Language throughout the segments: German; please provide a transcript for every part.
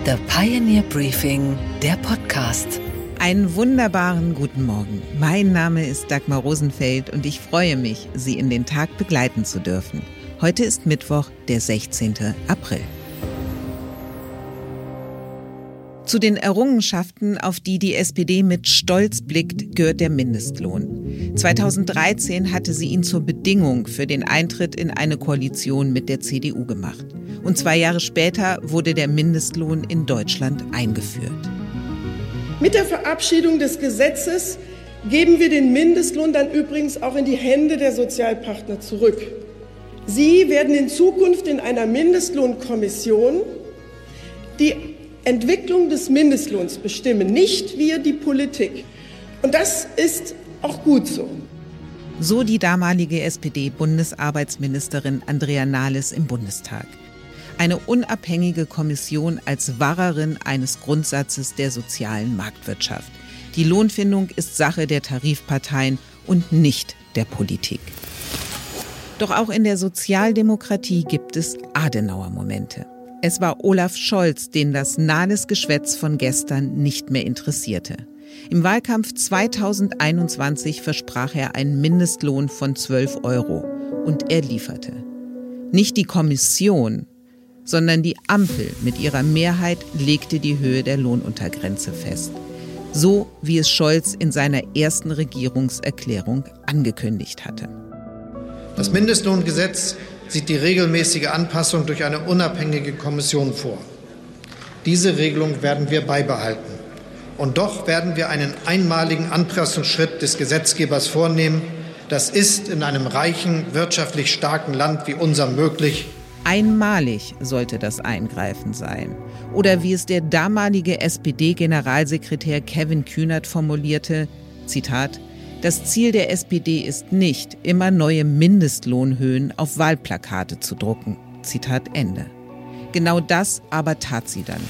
The Pioneer Briefing, der Podcast. Einen wunderbaren guten Morgen. Mein Name ist Dagmar Rosenfeld und ich freue mich, Sie in den Tag begleiten zu dürfen. Heute ist Mittwoch, der 16. April. Zu den Errungenschaften, auf die die SPD mit Stolz blickt, gehört der Mindestlohn. 2013 hatte sie ihn zur Bedingung für den Eintritt in eine Koalition mit der CDU gemacht. Und 2 Jahre später wurde der Mindestlohn in Deutschland eingeführt. Mit der Verabschiedung des Gesetzes geben wir den Mindestlohn dann übrigens auch in die Hände der Sozialpartner zurück. Sie werden in Zukunft in einer Mindestlohnkommission die Entwicklung des Mindestlohns bestimmen, nicht wir, die Politik. Und das ist auch gut so. So die damalige SPD-Bundesarbeitsministerin Andrea Nahles im Bundestag. Eine unabhängige Kommission als Wahrerin eines Grundsatzes der sozialen Marktwirtschaft. Die Lohnfindung ist Sache der Tarifparteien und nicht der Politik. Doch auch in der Sozialdemokratie gibt es Adenauer-Momente. Es war Olaf Scholz, den das Nahles-Geschwätz von gestern nicht mehr interessierte. Im Wahlkampf 2021 versprach er einen Mindestlohn von 12 € und er lieferte. Nicht die Kommission, sondern die Ampel mit ihrer Mehrheit legte die Höhe der Lohnuntergrenze fest. So wie es Scholz in seiner ersten Regierungserklärung angekündigt hatte. Das Mindestlohngesetz sieht die regelmäßige Anpassung durch eine unabhängige Kommission vor. Diese Regelung werden wir beibehalten. Und doch werden wir einen einmaligen Anpassungsschritt des Gesetzgebers vornehmen. Das ist in einem reichen, wirtschaftlich starken Land wie unserem möglich. Einmalig sollte das Eingreifen sein. Oder wie es der damalige SPD-Generalsekretär Kevin Kühnert formulierte, Zitat: Das Ziel der SPD ist nicht, immer neue Mindestlohnhöhen auf Wahlplakate zu drucken. Zitat Ende. Genau das aber tat sie dann.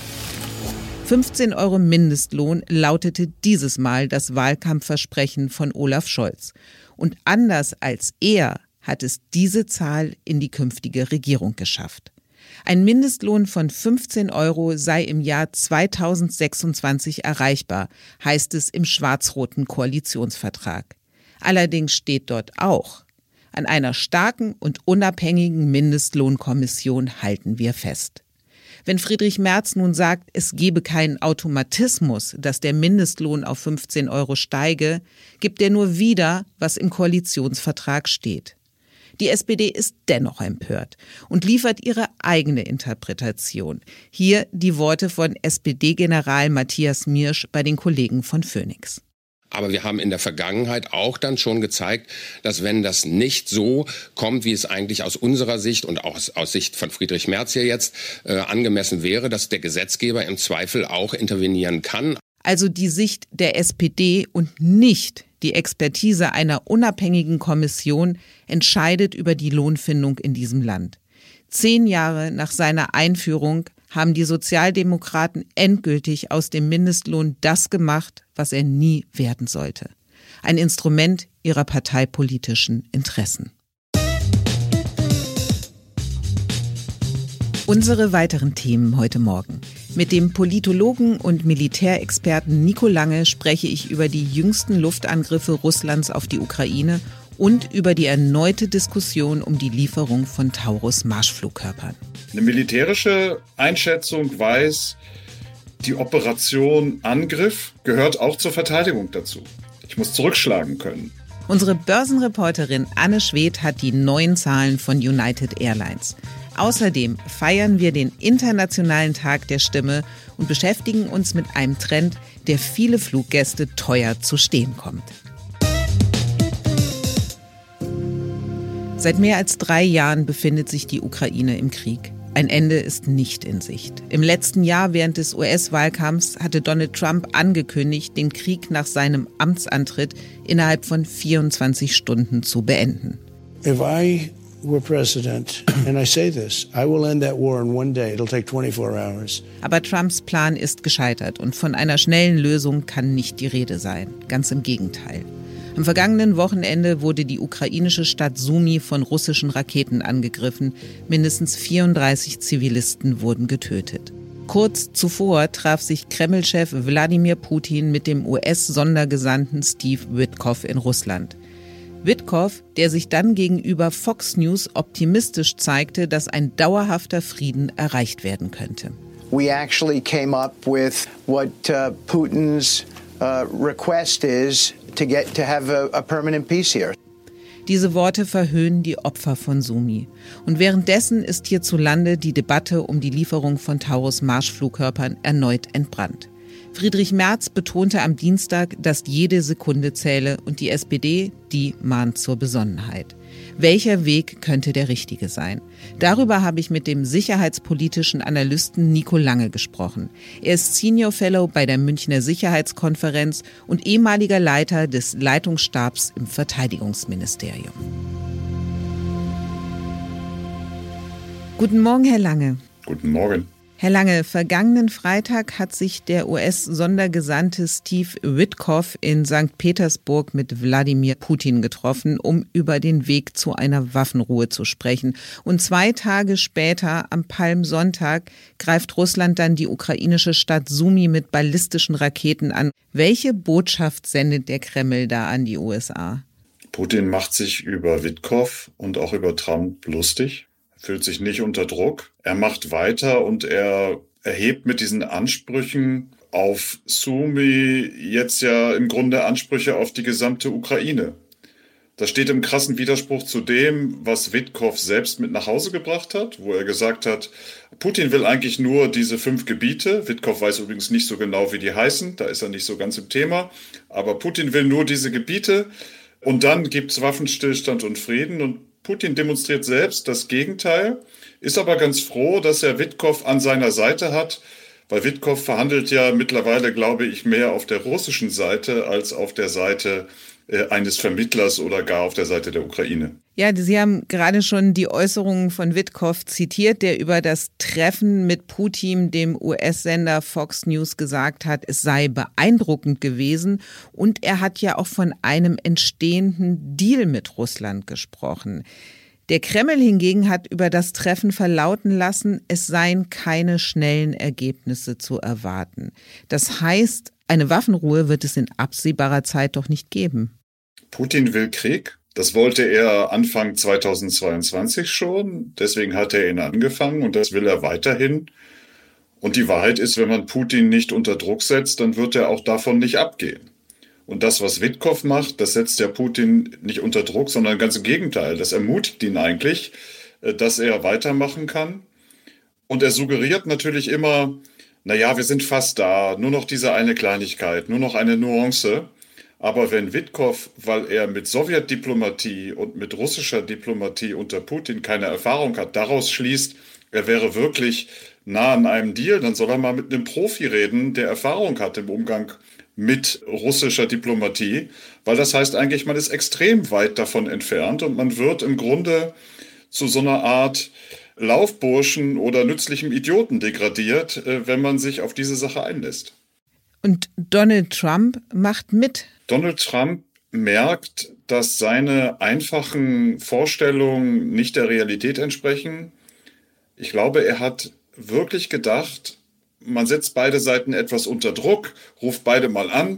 15 € Mindestlohn lautete dieses Mal das Wahlkampfversprechen von Olaf Scholz. Und anders als er hat es diese Zahl in die künftige Regierung geschafft. Ein Mindestlohn von 15 € sei im Jahr 2026 erreichbar, heißt es im schwarz-roten Koalitionsvertrag. Allerdings steht dort auch: An einer starken und unabhängigen Mindestlohnkommission halten wir fest. Wenn Friedrich Merz nun sagt, es gebe keinen Automatismus, dass der Mindestlohn auf 15 € steige, gibt er nur wieder, was im Koalitionsvertrag steht. Die SPD ist dennoch empört und liefert ihre eigene Interpretation. Hier die Worte von SPD-General Matthias Miersch bei den Kollegen von Phoenix. Aber wir haben in der Vergangenheit auch dann schon gezeigt, dass wenn das nicht so kommt, wie es eigentlich aus unserer Sicht und auch aus Sicht von Friedrich Merz hier jetzt angemessen wäre, dass der Gesetzgeber im Zweifel auch intervenieren kann. Also die Sicht der SPD und nicht die Expertise einer unabhängigen Kommission entscheidet über die Lohnfindung in diesem Land. 10 Jahre nach seiner Einführung haben die Sozialdemokraten endgültig aus dem Mindestlohn das gemacht, was er nie werden sollte. Ein Instrument ihrer parteipolitischen Interessen. Unsere weiteren Themen heute Morgen. Mit dem Politologen und Militärexperten Nico Lange spreche ich über die jüngsten Luftangriffe Russlands auf die Ukraine und über die erneute Diskussion um die Lieferung von Taurus-Marschflugkörpern. Eine militärische Einschätzung weiß, die Operation Angriff gehört auch zur Verteidigung dazu. Ich muss zurückschlagen können. Unsere Börsenreporterin Anne Schwedt hat die neuen Zahlen von United Airlines. Außerdem feiern wir den Internationalen Tag der Stimme und beschäftigen uns mit einem Trend, der viele Fluggäste teuer zu stehen kommt. Seit mehr als 3 Jahren befindet sich die Ukraine im Krieg. Ein Ende ist nicht in Sicht. Im letzten Jahr während des US-Wahlkampfs hatte Donald Trump angekündigt, den Krieg nach seinem Amtsantritt innerhalb von 24 Stunden zu beenden. If I were president, and I say this, I will end that war in one day. It'll take 24 hours. Aber Trumps Plan ist gescheitert und von einer schnellen Lösung kann nicht die Rede sein. Ganz im Gegenteil. Am vergangenen Wochenende wurde die ukrainische Stadt Sumy von russischen Raketen angegriffen. Mindestens 34 Zivilisten wurden getötet. Kurz zuvor traf sich Kreml-Chef Wladimir Putin mit dem US-Sondergesandten Steve Witkoff in Russland. Witkoff, der sich dann gegenüber Fox News optimistisch zeigte, dass ein dauerhafter Frieden erreicht werden könnte. We actually came up with what Putin's request is to have a permanent peace here. Diese Worte verhöhnen die Opfer von Sumy. Und währenddessen ist hierzulande die Debatte um die Lieferung von Taurus-Marschflugkörpern erneut entbrannt. Friedrich Merz betonte am Dienstag, dass jede Sekunde zähle und die SPD, die mahnt zur Besonnenheit. Welcher Weg könnte der richtige sein? Darüber habe ich mit dem sicherheitspolitischen Analysten Nico Lange gesprochen. Er ist Senior Fellow bei der Münchner Sicherheitskonferenz und ehemaliger Leiter des Leitungsstabs im Verteidigungsministerium. Guten Morgen, Herr Lange. Guten Morgen. Herr Lange, vergangenen Freitag hat sich der US-Sondergesandte Steve Witkoff in St. Petersburg mit Wladimir Putin getroffen, um über den Weg zu einer Waffenruhe zu sprechen. Und 2 Tage später, am Palmsonntag, greift Russland dann die ukrainische Stadt Sumy mit ballistischen Raketen an. Welche Botschaft sendet der Kreml da an die USA? Putin macht sich über Witkoff und auch über Trump lustig. Fühlt sich nicht unter Druck. Er macht weiter und er erhebt mit diesen Ansprüchen auf Sumy jetzt ja im Grunde Ansprüche auf die gesamte Ukraine. Das steht im krassen Widerspruch zu dem, was Witkoff selbst mit nach Hause gebracht hat, wo er gesagt hat, Putin will eigentlich nur diese 5 Gebiete. Witkoff weiß übrigens nicht so genau, wie die heißen, da ist er nicht so ganz im Thema. Aber Putin will nur diese Gebiete und dann gibt's Waffenstillstand und Frieden und Putin demonstriert selbst das Gegenteil, ist aber ganz froh, dass er Witkoff an seiner Seite hat, weil Witkoff verhandelt ja mittlerweile, glaube ich, mehr auf der russischen Seite als auf der Seite eines Vermittlers oder gar auf der Seite der Ukraine. Ja, Sie haben gerade schon die Äußerungen von Witkoff zitiert, der über das Treffen mit Putin dem US-Sender Fox News gesagt hat, es sei beeindruckend gewesen. Und er hat ja auch von einem entstehenden Deal mit Russland gesprochen. Der Kreml hingegen hat über das Treffen verlauten lassen, es seien keine schnellen Ergebnisse zu erwarten. Das heißt, eine Waffenruhe wird es in absehbarer Zeit doch nicht geben. Putin will Krieg. Das wollte er Anfang 2022 schon. Deswegen hat er ihn angefangen und das will er weiterhin. Und die Wahrheit ist, wenn man Putin nicht unter Druck setzt, dann wird er auch davon nicht abgehen. Und das, was Witkoff macht, das setzt ja Putin nicht unter Druck, sondern ganz im Gegenteil. Das ermutigt ihn eigentlich, dass er weitermachen kann. Und er suggeriert natürlich immer, naja, wir sind fast da, nur noch diese eine Kleinigkeit, nur noch eine Nuance. Aber wenn Witkoff, weil er mit Sowjetdiplomatie und mit russischer Diplomatie unter Putin keine Erfahrung hat, daraus schließt, er wäre wirklich nah an einem Deal, dann soll er mal mit einem Profi reden, der Erfahrung hat im Umgang mit russischer Diplomatie, weil das heißt eigentlich, man ist extrem weit davon entfernt und man wird im Grunde zu so einer Art Laufburschen oder nützlichem Idioten degradiert, wenn man sich auf diese Sache einlässt. Und Donald Trump macht mit. Donald Trump merkt, dass seine einfachen Vorstellungen nicht der Realität entsprechen. Ich glaube, er hat wirklich gedacht, man setzt beide Seiten etwas unter Druck, ruft beide mal an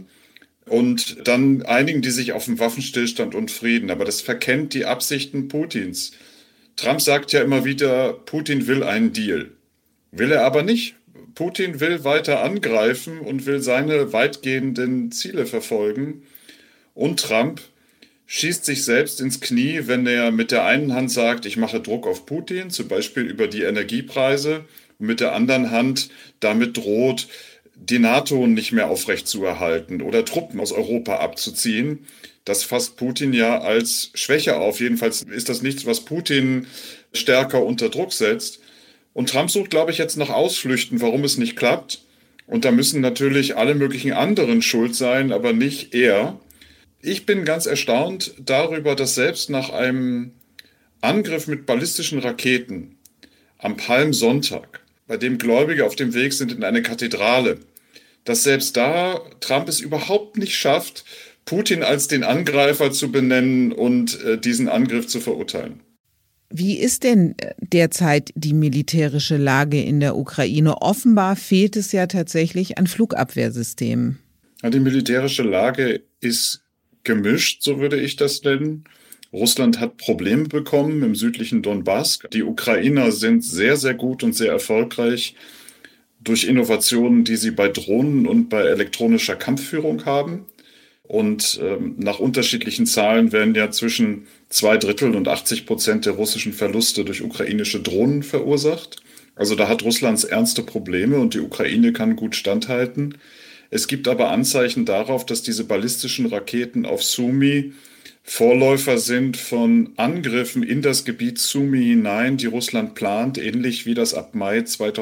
und dann einigen die sich auf einen Waffenstillstand und Frieden. Aber das verkennt die Absichten Putins. Trump sagt ja immer wieder, Putin will einen Deal. Will er aber nicht. Putin will weiter angreifen und will seine weitgehenden Ziele verfolgen. Und Trump schießt sich selbst ins Knie, wenn er mit der einen Hand sagt, ich mache Druck auf Putin, zum Beispiel über die Energiepreise, und mit der anderen Hand damit droht, die NATO nicht mehr aufrechtzuerhalten oder Truppen aus Europa abzuziehen. Das fasst Putin ja als Schwäche auf. Jedenfalls ist das nichts, was Putin stärker unter Druck setzt. Und Trump sucht, glaube ich, jetzt nach Ausflüchten, warum es nicht klappt. Und da müssen natürlich alle möglichen anderen schuld sein, aber nicht er. Ich bin ganz erstaunt darüber, dass selbst nach einem Angriff mit ballistischen Raketen am Palmsonntag, bei dem Gläubige auf dem Weg sind in eine Kathedrale, dass selbst da Trump es überhaupt nicht schafft, Putin als den Angreifer zu benennen und diesen Angriff zu verurteilen. Wie ist denn derzeit die militärische Lage in der Ukraine? Offenbar fehlt es ja tatsächlich an Flugabwehrsystemen. Ja, die militärische Lage ist gemischt, so würde ich das nennen. Russland hat Probleme bekommen im südlichen Donbass. Die Ukrainer sind sehr, sehr gut und sehr erfolgreich durch Innovationen, die sie bei Drohnen und bei elektronischer Kampfführung haben. Und nach unterschiedlichen Zahlen werden ja zwischen 2/3 und 80% der russischen Verluste durch ukrainische Drohnen verursacht. Also da hat Russland ernste Probleme und die Ukraine kann gut standhalten. Es gibt aber Anzeichen darauf, dass diese ballistischen Raketen auf Sumy Vorläufer sind von Angriffen in das Gebiet Sumy hinein, die Russland plant, ähnlich wie das ab Mai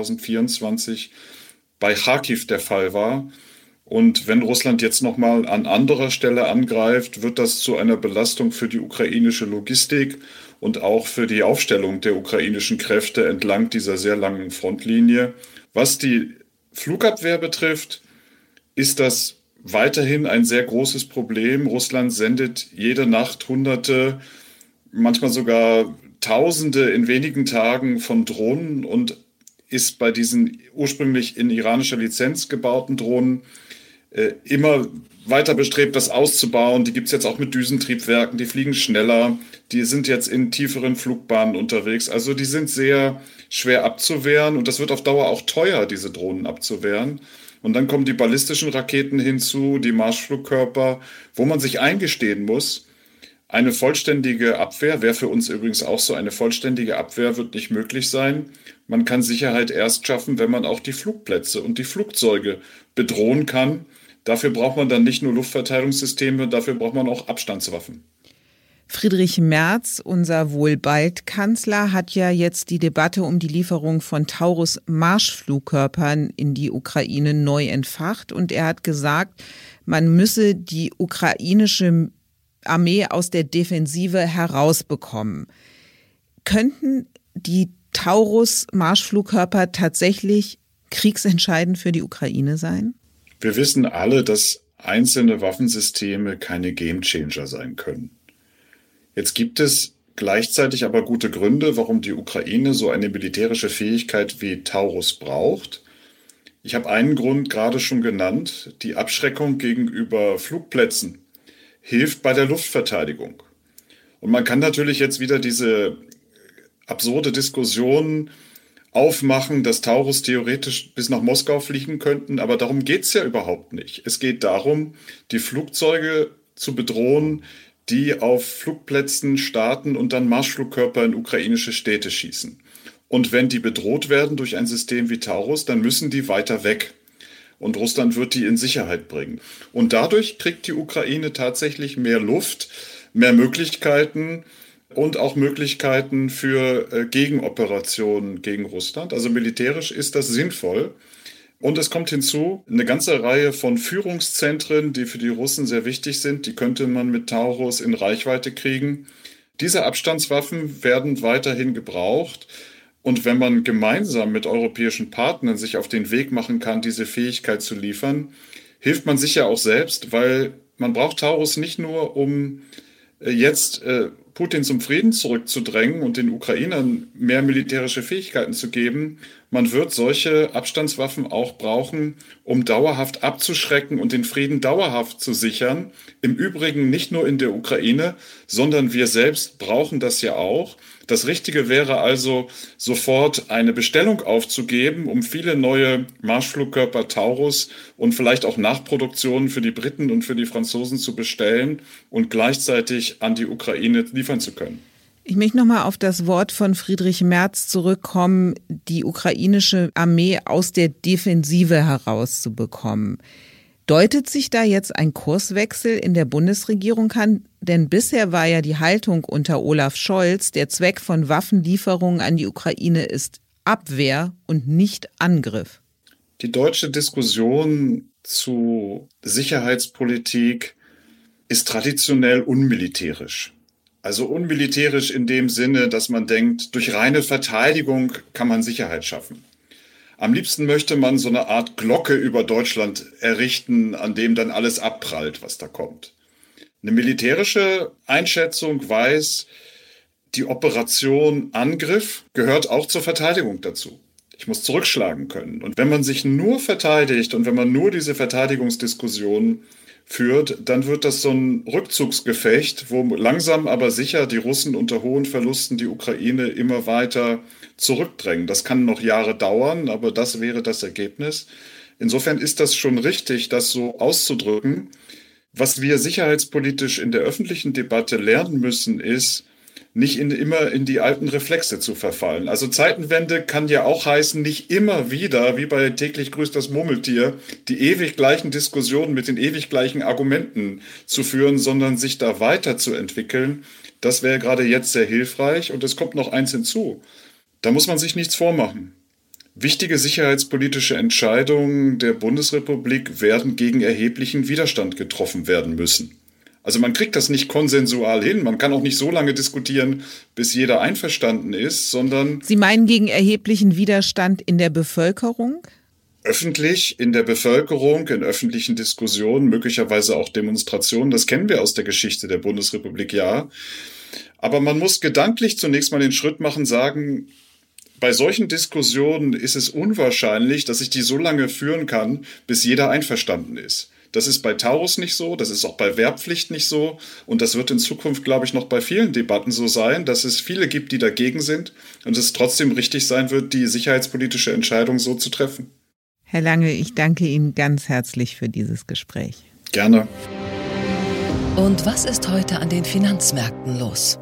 2024 bei Charkiw der Fall war. Und wenn Russland jetzt nochmal an anderer Stelle angreift, wird das zu einer Belastung für die ukrainische Logistik und auch für die Aufstellung der ukrainischen Kräfte entlang dieser sehr langen Frontlinie. Was die Flugabwehr betrifft, ist das weiterhin ein sehr großes Problem. Russland sendet jede Nacht Hunderte, manchmal sogar Tausende in wenigen Tagen von Drohnen und ist bei diesen ursprünglich in iranischer Lizenz gebauten Drohnen immer weiter bestrebt, das auszubauen. Die gibt es jetzt auch mit Düsentriebwerken, die fliegen schneller, die sind jetzt in tieferen Flugbahnen unterwegs. Also die sind sehr schwer abzuwehren und das wird auf Dauer auch teuer, diese Drohnen abzuwehren. Und dann kommen die ballistischen Raketen hinzu, die Marschflugkörper, wo man sich eingestehen muss, eine vollständige Abwehr, wäre für uns übrigens auch so, eine vollständige Abwehr wird nicht möglich sein. Man kann Sicherheit erst schaffen, wenn man auch die Flugplätze und die Flugzeuge bedrohen kann. Dafür braucht man dann nicht nur Luftverteidigungssysteme, dafür braucht man auch Abstandswaffen. Friedrich Merz, unser wohl bald Kanzler, hat ja jetzt die Debatte um die Lieferung von Taurus-Marschflugkörpern in die Ukraine neu entfacht. Und er hat gesagt, man müsse die ukrainische Armee aus der Defensive herausbekommen. Könnten die Taurus-Marschflugkörper tatsächlich kriegsentscheidend für die Ukraine sein? Wir wissen alle, dass einzelne Waffensysteme keine Gamechanger sein können. Jetzt gibt es gleichzeitig aber gute Gründe, warum die Ukraine so eine militärische Fähigkeit wie Taurus braucht. Ich habe einen Grund gerade schon genannt. Die Abschreckung gegenüber Flugplätzen hilft bei der Luftverteidigung. Und man kann natürlich jetzt wieder diese absurde Diskussion aufmachen, dass Taurus theoretisch bis nach Moskau fliegen könnten, aber darum geht es ja überhaupt nicht. Es geht darum, die Flugzeuge zu bedrohen, die auf Flugplätzen starten und dann Marschflugkörper in ukrainische Städte schießen. Und wenn die bedroht werden durch ein System wie Taurus, dann müssen die weiter weg. Und Russland wird die in Sicherheit bringen. Und dadurch kriegt die Ukraine tatsächlich mehr Luft, mehr Möglichkeiten und auch Möglichkeiten für Gegenoperationen gegen Russland. Also militärisch ist das sinnvoll. Und es kommt hinzu, eine ganze Reihe von Führungszentren, die für die Russen sehr wichtig sind, die könnte man mit Taurus in Reichweite kriegen. Diese Abstandswaffen werden weiterhin gebraucht. Und wenn man gemeinsam mit europäischen Partnern sich auf den Weg machen kann, diese Fähigkeit zu liefern, hilft man sich ja auch selbst, weil man braucht Taurus nicht nur, um jetzt Putin zum Frieden zurückzudrängen und den Ukrainern mehr militärische Fähigkeiten zu geben. Man wird solche Abstandswaffen auch brauchen, um dauerhaft abzuschrecken und den Frieden dauerhaft zu sichern. Im Übrigen nicht nur in der Ukraine, sondern wir selbst brauchen das ja auch. Das Richtige wäre also, sofort eine Bestellung aufzugeben, um viele neue Marschflugkörper Taurus und vielleicht auch Nachproduktionen für die Briten und für die Franzosen zu bestellen und gleichzeitig an die Ukraine liefern zu können. Ich möchte nochmal auf das Wort von Friedrich Merz zurückkommen, die ukrainische Armee aus der Defensive herauszubekommen. Deutet sich da jetzt ein Kurswechsel in der Bundesregierung an? Denn bisher war ja die Haltung unter Olaf Scholz, der Zweck von Waffenlieferungen an die Ukraine ist Abwehr und nicht Angriff. Die deutsche Diskussion zu Sicherheitspolitik ist traditionell unmilitärisch. Also unmilitärisch in dem Sinne, dass man denkt, durch reine Verteidigung kann man Sicherheit schaffen. Am liebsten möchte man so eine Art Glocke über Deutschland errichten, an dem dann alles abprallt, was da kommt. Eine militärische Einschätzung weiß, Die Operation Angriff gehört auch zur Verteidigung dazu. Ich muss zurückschlagen können. Und wenn man sich nur verteidigt und wenn man nur diese Verteidigungsdiskussion führt, dann wird das so ein Rückzugsgefecht, wo langsam aber sicher die Russen unter hohen Verlusten die Ukraine immer weiter zurückdrängen. Das kann noch Jahre dauern, aber das wäre das Ergebnis. Insofern ist das schon richtig, das so auszudrücken. Was wir sicherheitspolitisch in der öffentlichen Debatte lernen müssen, ist, nicht immer in die alten Reflexe zu verfallen. Also Zeitenwende kann ja auch heißen, nicht immer wieder, wie bei täglich grüßt das Murmeltier, die ewig gleichen Diskussionen mit den ewig gleichen Argumenten zu führen, sondern sich da weiterzuentwickeln. Das wäre gerade jetzt sehr hilfreich. Und es kommt noch eins hinzu. Da muss man sich nichts vormachen. Wichtige sicherheitspolitische Entscheidungen der Bundesrepublik werden gegen erheblichen Widerstand getroffen werden müssen. Also man kriegt das nicht konsensual hin. Man kann auch nicht so lange diskutieren, bis jeder einverstanden ist, sondern... Sie meinen gegen erheblichen Widerstand in der Bevölkerung? Öffentlich, in der Bevölkerung, in öffentlichen Diskussionen, möglicherweise auch Demonstrationen. Das kennen wir aus der Geschichte der Bundesrepublik, ja. Aber man muss gedanklich zunächst mal den Schritt machen, sagen, bei solchen Diskussionen ist es unwahrscheinlich, dass ich die so lange führen kann, bis jeder einverstanden ist. Das ist bei Taurus nicht so, das ist auch bei Wehrpflicht nicht so und das wird in Zukunft, glaube ich, noch bei vielen Debatten so sein, dass es viele gibt, die dagegen sind und es trotzdem richtig sein wird, die sicherheitspolitische Entscheidung so zu treffen. Herr Lange, ich danke Ihnen ganz herzlich für dieses Gespräch. Gerne. Und was ist heute an den Finanzmärkten los?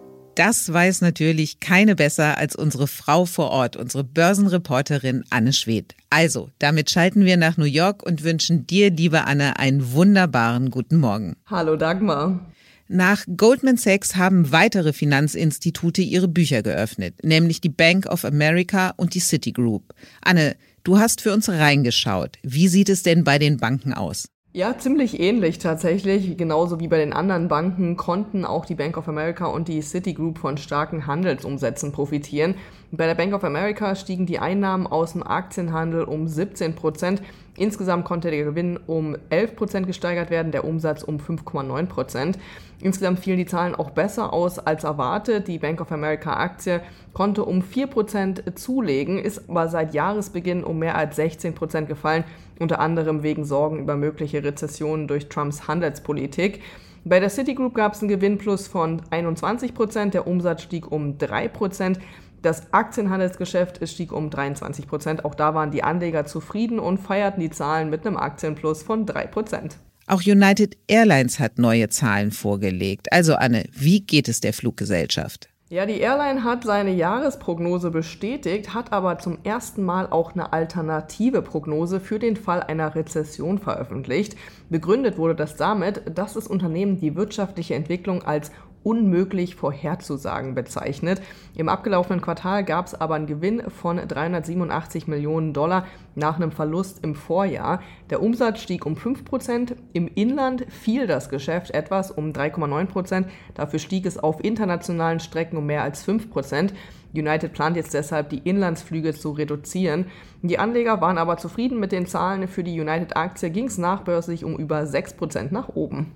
Das weiß natürlich keine besser als unsere Frau vor Ort, unsere Börsenreporterin Anne Schwedt. Also, damit schalten wir nach New York und wünschen dir, liebe Anne, einen wunderbaren guten Morgen. Hallo Dagmar. Nach Goldman Sachs haben weitere Finanzinstitute ihre Bücher geöffnet, nämlich die Bank of America und die Citigroup. Anne, du hast für uns reingeschaut. Wie sieht es denn bei den Banken aus? Ja, ziemlich ähnlich tatsächlich. Genauso wie bei den anderen Banken konnten auch die Bank of America und die Citigroup von starken Handelsumsätzen profitieren. Bei der Bank of America stiegen die Einnahmen aus dem Aktienhandel um 17%. Insgesamt konnte der Gewinn um 11% gesteigert werden, der Umsatz um 5,9%. Insgesamt fielen die Zahlen auch besser aus als erwartet. Die Bank of America Aktie konnte um 4% zulegen, ist aber seit Jahresbeginn um mehr als 16% gefallen, unter anderem wegen Sorgen über mögliche Rezessionen durch Trumps Handelspolitik. Bei der Citigroup gab es einen Gewinnplus von 21%, der Umsatz stieg um 3%. Das Aktienhandelsgeschäft stieg um 23%. Auch da waren die Anleger zufrieden und feierten die Zahlen mit einem Aktienplus von 3%. Auch United Airlines hat neue Zahlen vorgelegt. Also Anne, wie geht es der Fluggesellschaft? Ja, die Airline hat seine Jahresprognose bestätigt, hat aber zum ersten Mal auch eine alternative Prognose für den Fall einer Rezession veröffentlicht. Begründet wurde das damit, dass das Unternehmen die wirtschaftliche Entwicklung als unmöglich vorherzusagen bezeichnet. Im abgelaufenen Quartal gab es aber einen Gewinn von $387 Millionen nach einem Verlust im Vorjahr. Der Umsatz stieg um 5%, im Inland fiel das Geschäft etwas um 3,9%, dafür stieg es auf internationalen Strecken um mehr als 5%. United plant jetzt deshalb, die Inlandsflüge zu reduzieren. Die Anleger waren aber zufrieden mit den Zahlen. Für die United-Aktie ging es nachbörslich um über 6% nach oben.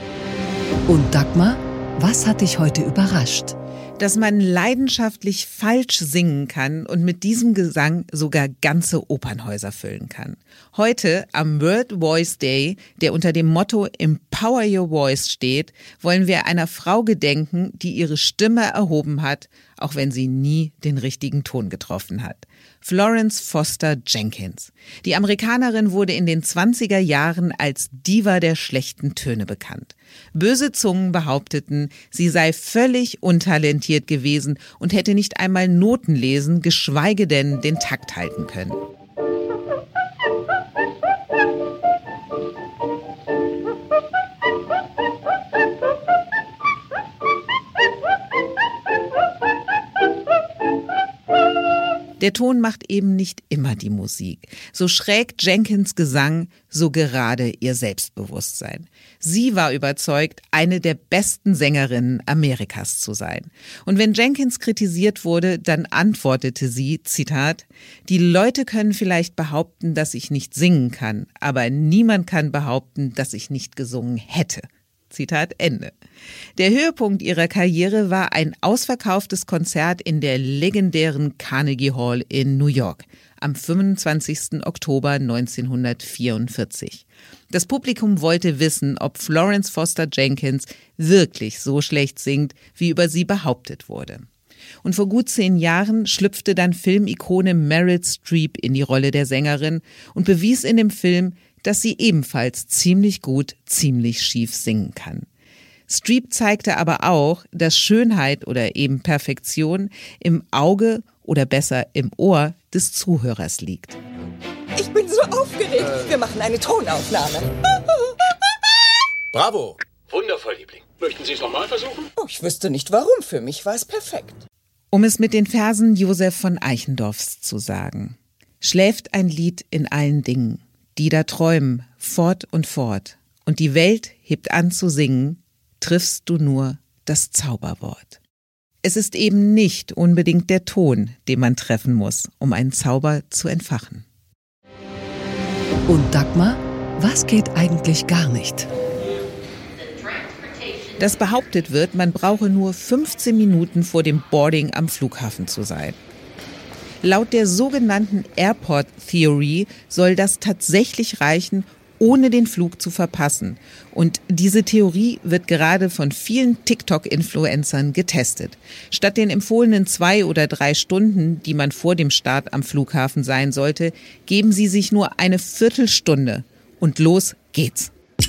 Und Dagmar? Was hat dich heute überrascht? Dass man leidenschaftlich falsch singen kann und mit diesem Gesang sogar ganze Opernhäuser füllen kann. Heute, am World Voice Day, der unter dem Motto Empower Your Voice steht, wollen wir einer Frau gedenken, die ihre Stimme erhoben hat, auch wenn sie nie den richtigen Ton getroffen hat. Florence Foster Jenkins. Die Amerikanerin wurde in den 20er Jahren als Diva der schlechten Töne bekannt. Böse Zungen behaupteten, sie sei völlig untalentiert gewesen und hätte nicht einmal Noten lesen, geschweige denn den Takt halten können. Der Ton macht eben nicht immer die Musik. So schräg Jenkins Gesang, so gerade ihr Selbstbewusstsein. Sie war überzeugt, eine der besten Sängerinnen Amerikas zu sein. Und wenn Jenkins kritisiert wurde, dann antwortete sie, Zitat, die Leute können vielleicht behaupten, dass ich nicht singen kann, aber niemand kann behaupten, dass ich nicht gesungen hätte. Zitat Ende. Der Höhepunkt ihrer Karriere war ein ausverkauftes Konzert in der legendären Carnegie Hall in New York am 25. Oktober 1944. Das Publikum wollte wissen, ob Florence Foster Jenkins wirklich so schlecht singt, wie über sie behauptet wurde. Und vor gut 10 Jahren schlüpfte dann Filmikone Meryl Streep in die Rolle der Sängerin und bewies in dem Film, dass sie ebenfalls ziemlich gut, ziemlich schief singen kann. Streep zeigte aber auch, dass Schönheit oder eben Perfektion im Auge oder besser im Ohr des Zuhörers liegt. Ich bin so aufgeregt. Wir machen eine Tonaufnahme. Bravo. Wundervoll, Liebling. Möchten Sie es nochmal versuchen? Oh, ich wüsste nicht warum. Für mich war es perfekt. Um es mit den Versen Josef von Eichendorffs zu sagen. Schläft ein Lied in allen Dingen, die da träumen, fort und fort. Und die Welt hebt an zu singen, triffst du nur das Zauberwort. Es ist eben nicht unbedingt der Ton, den man treffen muss, um einen Zauber zu entfachen. Und Dagmar, was geht eigentlich gar nicht? Dass behauptet wird, man brauche nur 15 Minuten vor dem Boarding am Flughafen zu sein. Laut der sogenannten Airport Theory soll das tatsächlich reichen, ohne den Flug zu verpassen. Und diese Theorie wird gerade von vielen TikTok-Influencern getestet. Statt den empfohlenen 2 oder 3 Stunden, die man vor dem Start am Flughafen sein sollte, geben sie sich nur eine Viertelstunde. Und los geht's.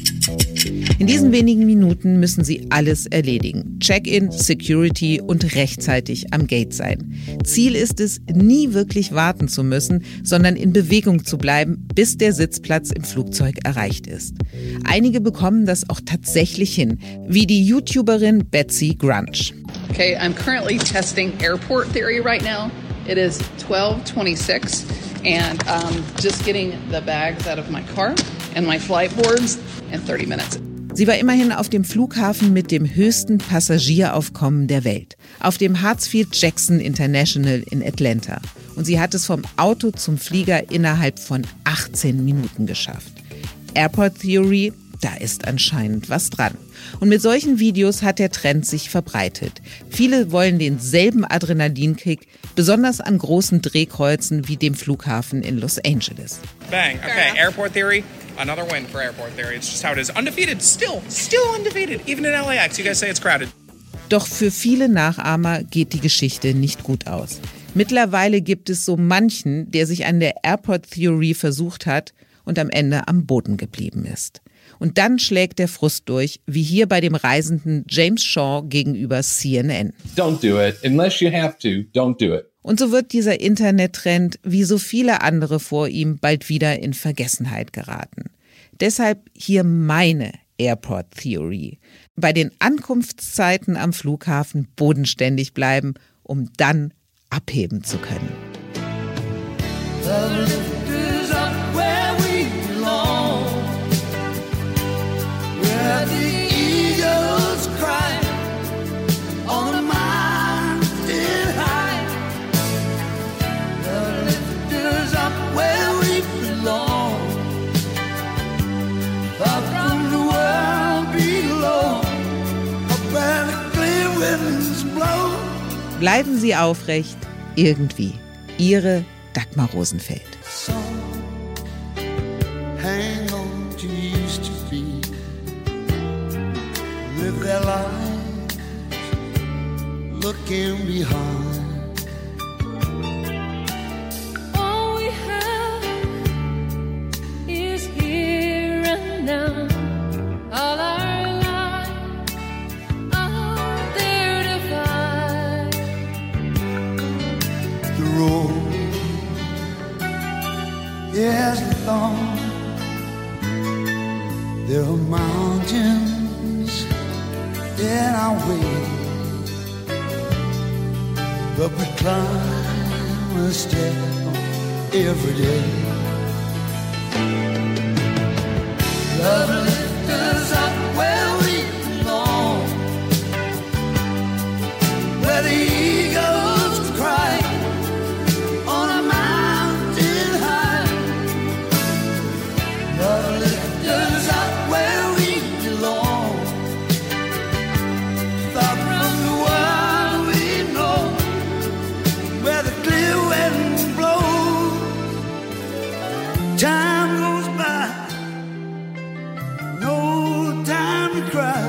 In diesen wenigen Minuten müssen sie alles erledigen. Check-in, Security und rechtzeitig am Gate sein. Ziel ist es, nie wirklich warten zu müssen, sondern in Bewegung zu bleiben, bis der Sitzplatz im Flugzeug erreicht ist. Einige bekommen das auch tatsächlich hin, wie die YouTuberin Betsy Grunch. Okay, I'm currently testing airport theory right now. It is 12:26 and I'm just getting the bags out of my car and my flight boards in 30 minutes. Sie war immerhin auf dem Flughafen mit dem höchsten Passagieraufkommen der Welt, auf dem Hartsfield-Jackson International in Atlanta. Und sie hat es vom Auto zum Flieger innerhalb von 18 Minuten geschafft. Airport Theory, da ist anscheinend was dran. Und mit solchen Videos hat der Trend sich verbreitet. Viele wollen denselben Adrenalinkick, besonders an großen Drehkreuzen wie dem Flughafen in Los Angeles. Bang, okay, Airport Theory. Another win for Airport Theory. It's just how it is. Undefeated, still undefeated. Even in LAX, you guys say it's crowded. Doch für viele Nachahmer geht die Geschichte nicht gut aus. Mittlerweile gibt es so manchen, der sich an der Airport Theory versucht hat und am Ende am Boden geblieben ist. Und dann schlägt der Frust durch, wie hier bei dem Reisenden James Shaw gegenüber CNN. Don't do it. Unless you have to, don't do it. Und so wird dieser Internettrend, wie so viele andere vor ihm, bald wieder in Vergessenheit geraten. Deshalb hier meine Airport Theory. Bei den Ankunftszeiten am Flughafen bodenständig bleiben, um dann abheben zu können. Bleiben Sie aufrecht, irgendwie. Ihre Dagmar Rosenfeld. Hang on to used to be. Live their lives looking behind. All we have is here and now. All our lives are there to find. The road is long. There are mountains in our way, but we climb a step every day. Love lifts us up where we belong, where the eagles cry on a mountain high. Love lifts us up where we belong, Time goes by, no time to cry.